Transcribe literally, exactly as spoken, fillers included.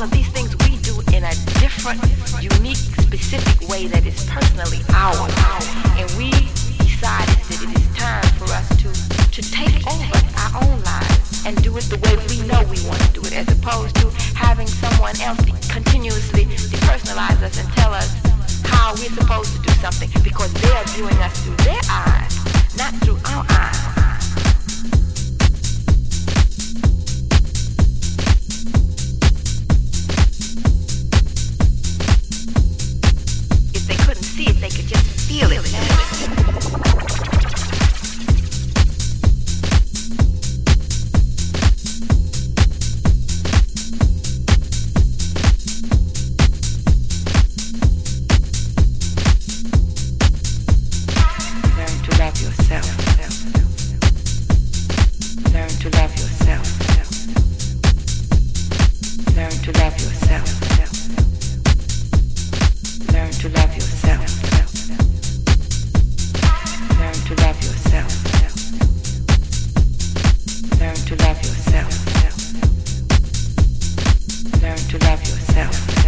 of these things we do in a different, unique, specific way that is personally ours. And we decided that it is time for us to, to take over our own lives and do it the way we know we want to do it, as opposed to having someone else continuously depersonalize us and tell us how we're supposed to do something, because they're viewing us through their eyes, not through our eyes. If they couldn't see it, they could just feel it. Learn to love yourself.